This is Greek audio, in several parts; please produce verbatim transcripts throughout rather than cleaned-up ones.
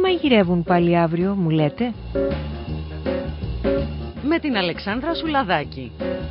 μαγειρεύουν πάλι αύριο, μου λέτε? Με την Αλεξάνδρα Σουλαδάκη.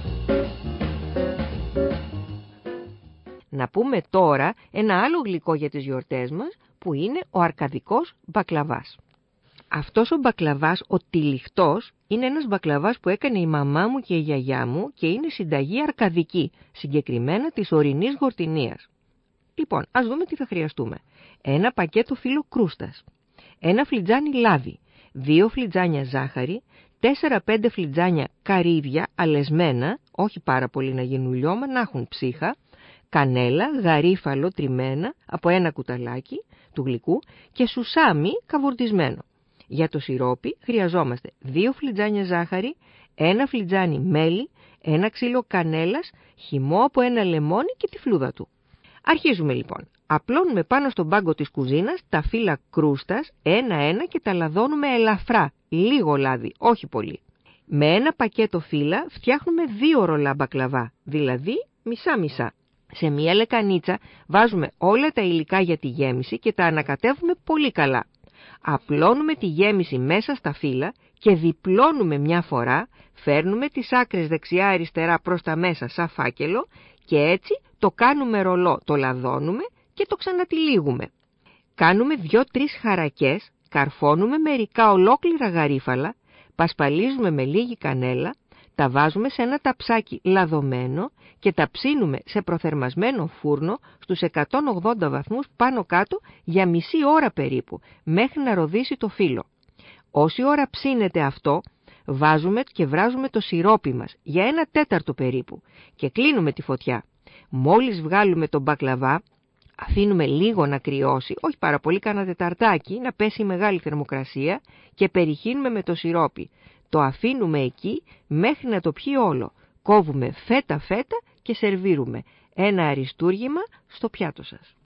Να πούμε τώρα ένα άλλο γλυκό για τις γιορτές μας, που είναι ο αρκαδικός μπακλαβάς. Αυτός ο μπακλαβάς, ο τυλιχτός, είναι ένας μπακλαβάς που έκανε η μαμά μου και η γιαγιά μου και είναι συνταγή αρκαδική, συγκεκριμένα της ωρινής γορτινίας. Λοιπόν, ας δούμε τι θα χρειαστούμε. Ένα πακέτο φύλλο κρούστας, ένα φλιτζάνι λάδι, δύο φλιτζάνια ζάχαρη, τέσσερα πέντε φλιτζάνια καρύδια αλεσμένα, όχι πάρα πολύ να γίνουν λιώμα, να έχουν ψύχα, κανέλα, γαρίφαλο τριμμένα από ένα κουταλάκι του γλυκού και σουσάμι καβουρδισμένο. Για το σιρόπι χρειαζόμαστε δύο φλιτζάνια ζάχαρη, ένα φλιτζάνι μέλι, ένα ξύλο κανέλας, χυμό από ένα λεμόνι και τη φλούδα του. Αρχίζουμε λοιπόν. Απλώνουμε πάνω στον πάγκο της κουζίνας τα φύλλα κρούστας ένα-ένα και τα λαδώνουμε ελαφρά, λίγο λάδι, όχι πολύ. Με ένα πακέτο φύλλα φτιάχνουμε δύο ρολά μπακλαβά, δηλαδή μισά-μισά. Σε μία λεκανίτσα βάζουμε όλα τα υλικά για τη γέμιση και τα ανακατεύουμε πολύ καλά. Απλώνουμε τη γέμιση μέσα στα φύλλα και διπλώνουμε μια φορά, φέρνουμε τις άκρες δεξιά-αριστερά προς τα μέσα σαν φάκελο και έτσι το κάνουμε ρολό, το λαδώνουμε και το ξανατυλίγουμε. Κάνουμε δύο-τρεις χαρακές, καρφώνουμε μερικά ολόκληρα γαρίφαλα, πασπαλίζουμε με λίγη κανέλα, τα βάζουμε σε ένα ταψάκι λαδωμένο και τα ψήνουμε σε προθερμασμένο φούρνο στους εκατόν ογδόντα βαθμούς πάνω κάτω για μισή ώρα περίπου, μέχρι να ροδίσει το φύλλο. Όση ώρα ψήνεται αυτό, βάζουμε και βράζουμε το σιρόπι μας για ένα τέταρτο περίπου και κλείνουμε τη φωτιά. Μόλις βγάλουμε τον μπακλαβά, αφήνουμε λίγο να κρυώσει, όχι πάρα πολύ, κάνα τεταρτάκι, να πέσει η μεγάλη θερμοκρασία και περιχύνουμε με το σιρόπι. Το αφήνουμε εκεί μέχρι να το πιει όλο. Κόβουμε φέτα-φέτα και σερβίρουμε ένα αριστούργημα στο πιάτο σας.